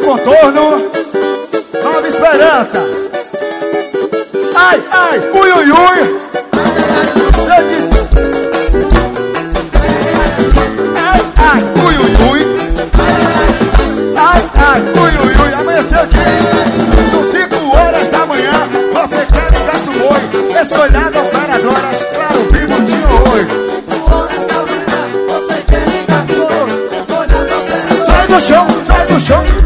contorno, Nova Esperança. Ai, ai, ui, ui, ui. Eu disse. Ai, ai, ui, ui, ui. Ai, ai, ui, ui, ui. Amanheceu o dia. São 5 horas da manhã. Você quer ligar pro oi. Escolha as operadoras. Claro, vivo, tinha oi. Sai do chão, sai do chão.